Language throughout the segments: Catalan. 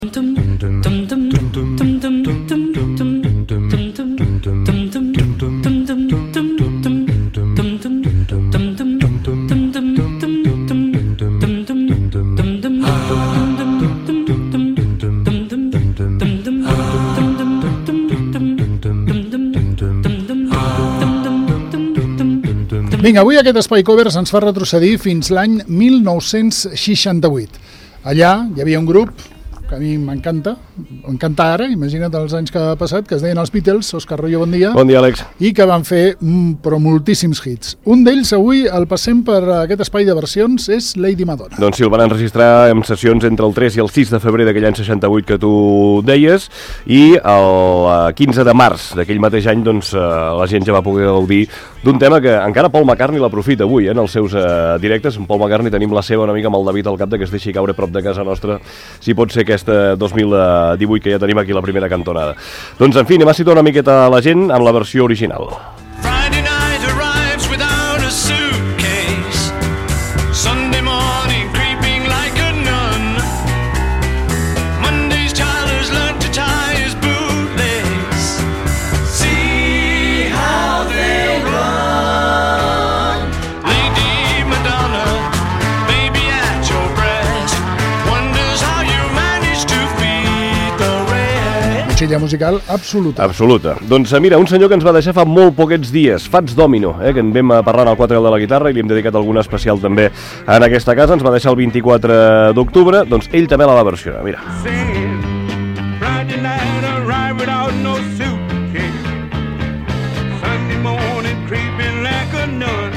Vinga, avui aquest Espai Covers ens fa retrocedir fins l'any 1968. Allà hi havia un grup que a mi m'encanta ara, imagina't els anys que ha passat, que es deien els Beatles. Òscar Royo, bon dia. Bon dia, Àlex. I que van fer però moltíssims hits. Un d'ells avui el passem per aquest espai de versions, és Lady Madonna. Doncs sí, el van enregistrar en sessions entre el 3 i el 6 de febrer d'aquell any 68 que tu deies, i el 15 de març d'aquell mateix any doncs, la gent ja va poder gaudir d'un tema que encara Paul McCartney l'aprofita avui en els seus directes. En Paul McCartney tenim la seva una mica amb el David al cap de que es deixi caure prop de casa nostra, si pot ser aquesta 2018 que ja tenim aquí la primera cantonada. Doncs en fi, anem a situar una miqueta la gent amb la versió original. Friday night arrives without a suitcase. Sunday morning creeping like a nun. Monday's child has learned to tie his bootlace. See how they run. Lady Madonna, baby at your breast, wonders how you manage to feed the rest. Motxilla musical absoluta. Absoluta. Doncs mira, un senyor que ens va deixar fa molt poquets dies, Fats Domino, que en vam parlar al 4 de la guitarra i li hem dedicat alguna especial també en aquesta casa, ens va deixar el 24 d'octubre, doncs ell també la va versionar, mira. Friday night arrive without no suitcase. Sunday morning creeping like a nun.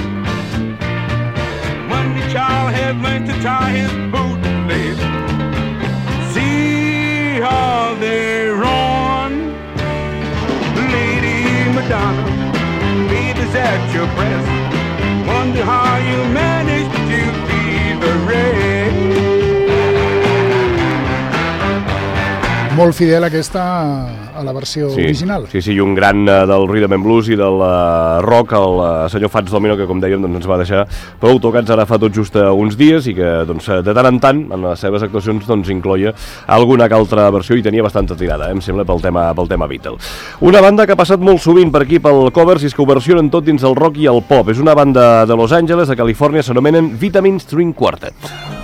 Monday child has learned to tie his bootlace. See how they run. Lady Madonna, baby's at your breast. Wonder how you manage to be the rest. Molt fidel aquesta a la versió original. Sí, i un gran del rhythm and blues i del rock, el senyor Fats Domino, que com dèiem doncs, ens va deixar prou tocats ara fa tot just uns dies i que doncs, de tant en tant en les seves actuacions doncs, incloia alguna que altra versió i tenia bastanta tirada, em sembla, pel tema Beatle. Una banda que ha passat molt sovint per aquí pel Covers i és que ho versionen tot dins el rock i el pop. És una banda de Los Angeles, de Califòrnia, s'anomenen Vitamin String Quartet.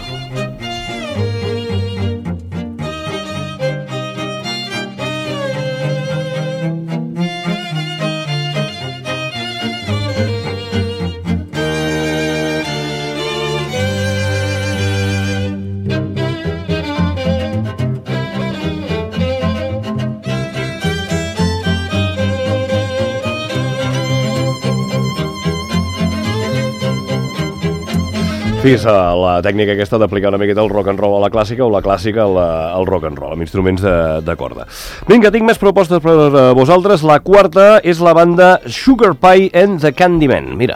Fes la tècnica aquesta d'aplicar una miqueta el rock and roll a la clàssica o la clàssica al rock and roll, amb instruments de corda. Vinga, tinc més propostes per vosaltres. La quarta és la banda Sugar Pie and the Candymen. Mira.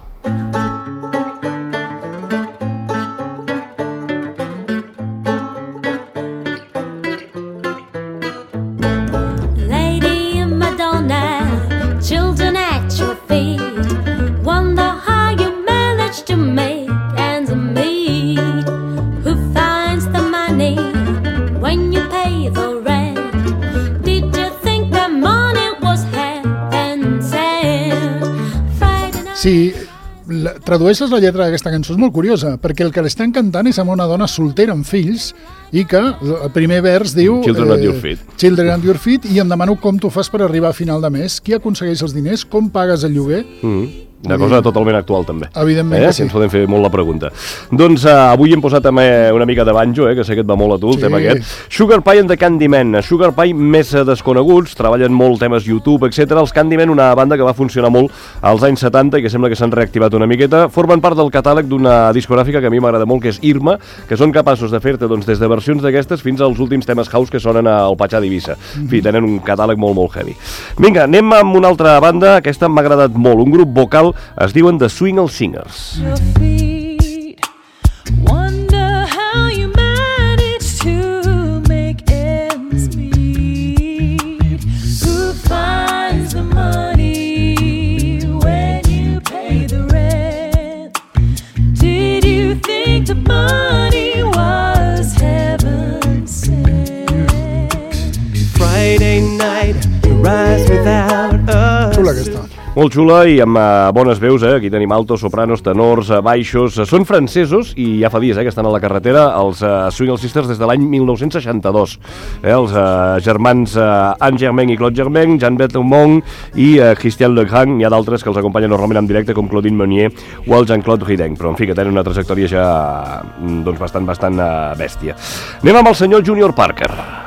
Lady Madonna, children at your feet, wonder how you manage to make Sí, tradueixes la lletra d'aquesta cançó, és molt curiosa, perquè el que l'estan cantant és amb una dona soltera amb fills i que el primer vers diu Children at your feet. Children at your feet, i em demano com tu fas per arribar a final de mes, qui aconsegueix els diners, com pagues el lloguer. Una cosa totalment actual, també. Evidentment que sí. Ens podem fer molt la pregunta. Doncs avui hem posat també una mica de banjo, que sé que et va molt a tu, el tema aquest. Sugar Pie and the Candymen. Sugar Pie més desconeguts, treballen molt temes YouTube, etc. Els Candymen, una banda que va funcionar molt als anys 70 i que sembla que s'han reactivat una miqueta. Formen part del catàleg d'una discogràfica que a mi m'agrada molt, que és Irma, que són capaços de fer-te doncs, des de versions d'aquestes fins als últims temes house que sonen al Patxà d'Eivissa. En fi, tenen un catàleg molt, molt heavy. Vinga, anem amb una altra banda. Aquesta m'ha agradat molt. Un grup vocal, es diuen The Swingle Singers. Wonder how you manage to make ends meet. Who finds the money when you pay the rent? Did you think the money was heaven sent? Friday night to rise without us. Xula aquesta. Molt xula i amb bones veus, Aquí tenim altos, sopranos, tenors, baixos. Són francesos i ja fa dies que estan a la carretera, els Swingle Sisters des de l'any 1962. Els germans Anne Germain i Claude Germain, Jean Berthomont i Christian Legrand. N'hi ha d'altres que els acompanyen normalment en directe, com Claudine Meunier o el Jean-Claude Rideng, però en fi, que tenen una trajectòria ja doncs, bastant bèstia. Anem amb el senyor Junior Parker.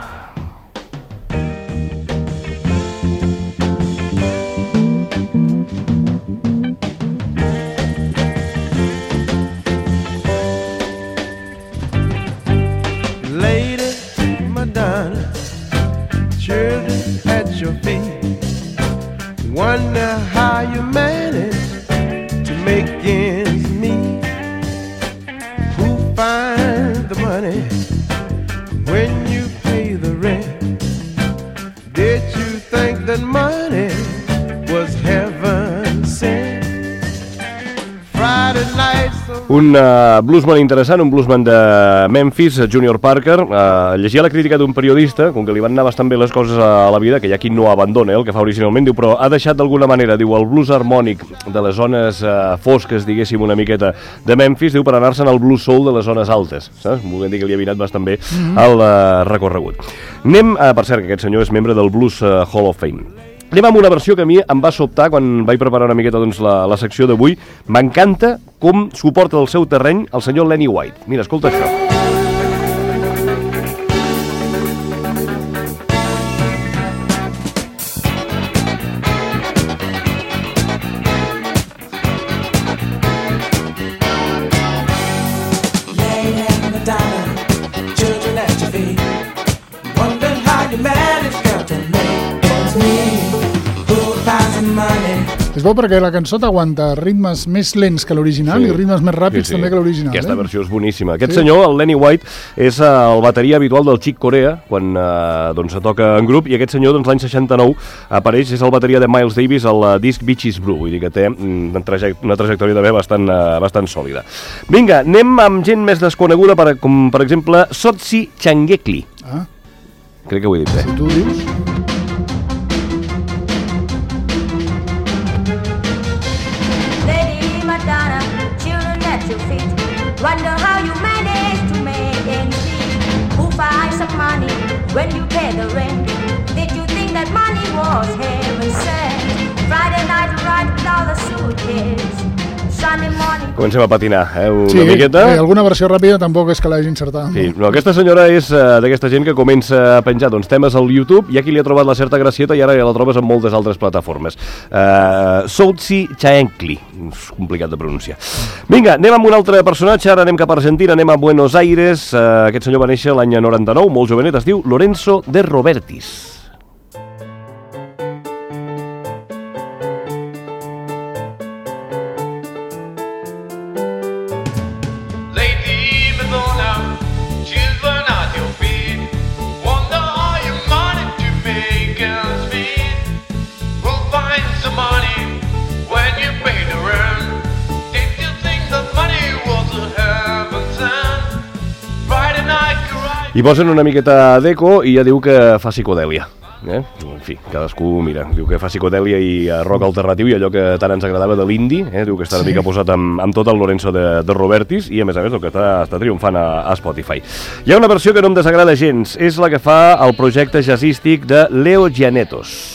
Wonder how you manage to make ends meet. Who finds the money when you pay the rent? Did you think that money was heaven sent? Friday night. Un bluesman interessant, un bluesman de Memphis, Junior Parker. Llegia la crítica d'un periodista, com que li van anar bastant bé les coses a la vida, que hi ha qui no abandona el que fa originalment, diu, però ha deixat d'alguna manera, diu, el blues harmònic de les zones fosques, diguéssim, una miqueta de Memphis, diu, per anar-se'n al blues soul de les zones altes, saps? Volguem dir que li ha vinat bastant bé el recorregut. Anem, per cert, que aquest senyor és membre del Blues Hall of Fame. Anem amb una versió que a mi em va sobtar quan vaig preparar una miqueta doncs, la secció d'avui. M'encanta com s'ho porta del seu terreny el senyor Lenny White. Mira, escolta això. És bo perquè la cançó t'aguanta ritmes més lents que l'original i ritmes més ràpids també que l'original. Aquesta versió és boníssima. Aquest senyor, el Lenny White, és el bateria habitual del Chick Corea quan doncs, toca en grup, i aquest senyor doncs, l'any 69 apareix, és el bateria de Miles Davis al disc Beaches Brew, vull dir que té una trajectòria també bastant sòlida. Vinga, anem amb gent més desconeguda, com per exemple Sotsi Changekli. Crec que ho he dit bé. Si tu dius... Wonder how you manage to make ends meet. Who finds some money when you pay the rent? Did you think that money was heaven sent? Friday night you ride with all the suitcase. Sunday morning. Comencem a patinar, una miqueta. Sí, alguna versió ràpida tampoc és que l'hagi encertat. Sí, no, aquesta senyora és d'aquesta gent que comença a penjar temes al YouTube, i aquí li ha trobat la certa gracieta i ara ja la trobes en moltes altres plataformes. Sotsi Changekli, és complicat de pronunciar. Vinga, anem amb un altre personatge, ara anem cap a Argentina, anem a Buenos Aires. Aquest senyor va néixer l'any 99, molt jovenet, es diu Lorenzo de Robertis. I posen una miqueta d'eco i ja diu que fa psicodèlia. En fi, cadascú, mira, diu que fa psicodèlia i rock alternatiu i allò que tant ens agradava de l'indie, diu que està una mica posat amb tot el Lorenzo de Robertis i a més el que està triomfant a Spotify. Hi ha una versió que no em desagrada gens, és la que fa el projecte jazzístic de Leo Giannetos.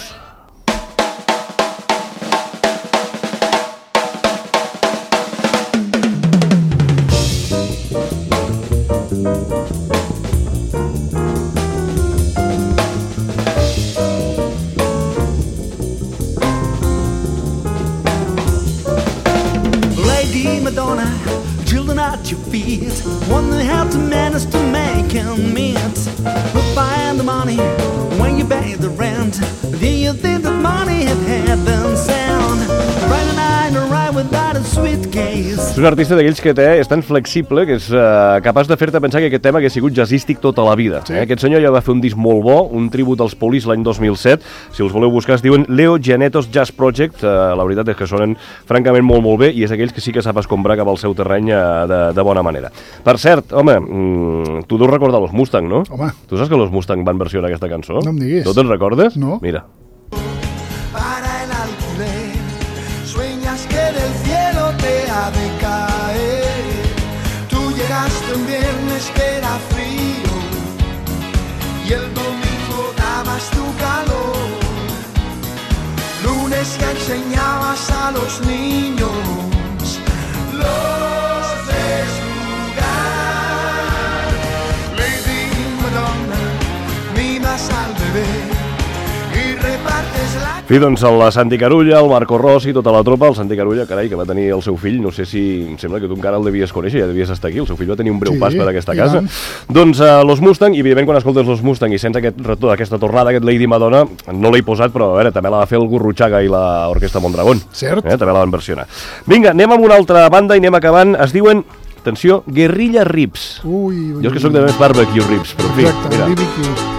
Madonna, children at your feet, wondering how to manage to make ends meet. But find the money when you pay the rent. Do you think that money had heaven sound? Friday night, arrive without a suitcase. un artista d'aquells que és tan flexible que és capaç de fer-te pensar que aquest tema hagués sigut jazzístic tota la vida. Sí. Aquest senyor ja va fer un disc molt bo, un tribut als Police l'any 2007. Si els voleu buscar es diuen Leo Giannetto's Jazz Project. La veritat és que sonen francament molt, molt bé i és aquells que sí que sap escombrar cap al seu terreny de bona manera. Per cert, home, tu deus recordar los Mustang, no? Home. Tu saps que los Mustang van versionar aquesta cançó? No em diguis. No te'n recordes? No. Mira. Para el alquiler, sueñas que del cielo te ha de caer. Tú llegaste un viernes que era frío y el domingo dabas tu calor. Lunes ya enseñabas a los niños los ves jugar. Lady Madonna, mimas al bebé y repartes la... Sí, doncs el Santi Carulla, el Marco Rossi, tota la tropa, el Santi Carulla, carai, que va tenir el seu fill, no sé si, em sembla que tu encara el devies conèixer, ja devies estar aquí, el seu fill va tenir un breu pas per aquesta casa. Doncs los Mustang, i evidentment quan escoltes los Mustang i sents aquesta tornada, aquest Lady Madonna, no l'he posat, però a veure, també la va fer el Gurruchaga i l'Orquestra Mondragón. Cert. També la van versionar. Vinga, anem amb una altra banda i anem acabant. Es diuen, atenció, Guerrilla Ribs. Ui, Jo és que sóc de més barbecue ribs, però en fi, exacte, mira. BBQ.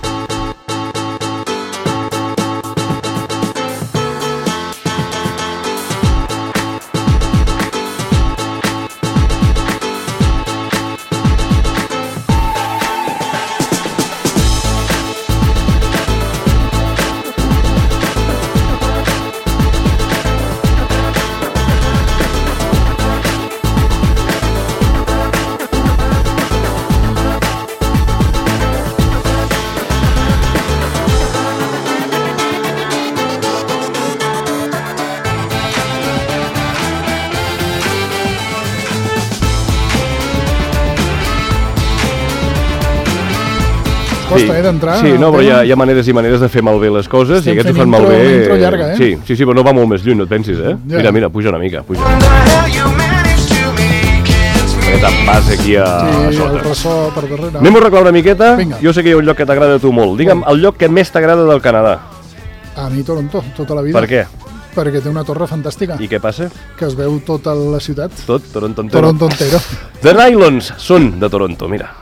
Costa, d'entrar. Sí, no, però hi ha maneres i maneres de fer malbé les coses Estem i aquests ho fent fan malbé. una intro llarga, eh? Sí, però no va molt més lluny, no et pensis, eh? Ja. Mira, puja una mica, puja. How you manage to make ends meet. Aquest pas aquí a Sí, el sota. ressò per darrere. Anem a arreglar una miqueta? Vinga. Jo sé que hi ha un lloc que t'agrada a tu molt. Digue'm el lloc que més t'agrada del Canadà. A mi Toronto, tota la vida. Per què? Perquè té una torre fantàstica, I què passa? que es veu tota la ciutat. Tot, Toronto entero. Toronto entero. The Nylons són de Toronto, mira.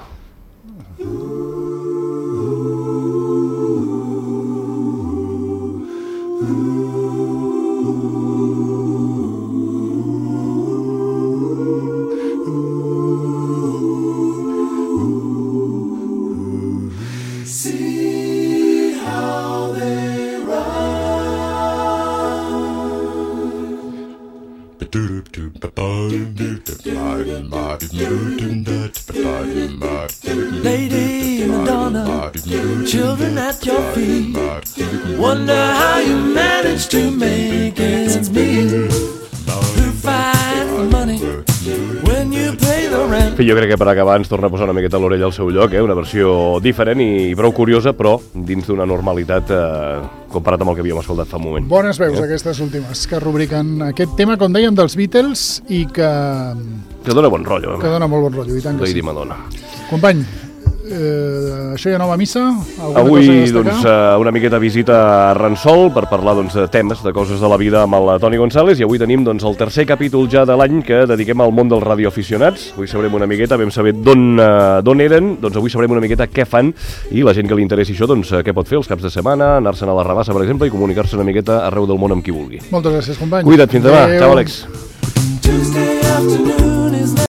Lady Madonna, children at your feet. Wonder how you manage to make ends meet. Who find money when you pay the rent? Jo crec que per acabar ens torna a posar una miqueta l'orella al seu lloc, una versió diferent i prou curiosa, però dins d'una normalitat comparat amb el que havíem escoltat fa un moment. Bones veus aquestes últimes, que rubriquen aquest tema, com dèiem, dels Beatles i que Que dona bon rotllo, dona molt bon rotllo, i tant que Lady sí. Madonna. Company, això ja no va a missa? Alguna Avui, cosa a destacar? doncs, una miqueta visita a Ransol per parlar doncs, de temes, de coses de la vida amb el Toni González, i avui tenim doncs, el tercer capítol ja de l'any que dediquem al món dels radioaficionats. Avui sabrem una miqueta, vam saber d'on eren, doncs avui sabrem una miqueta què fan i la gent que li interessi això, doncs, què pot fer els caps de setmana, anar-se'n a la Rabassa, per exemple, i comunicar-se una miqueta arreu del món amb qui vulgui. Moltes gràcies, company. Cuida't, fins demà. Adéu. Ciao, Àlex. Tuesday afternoon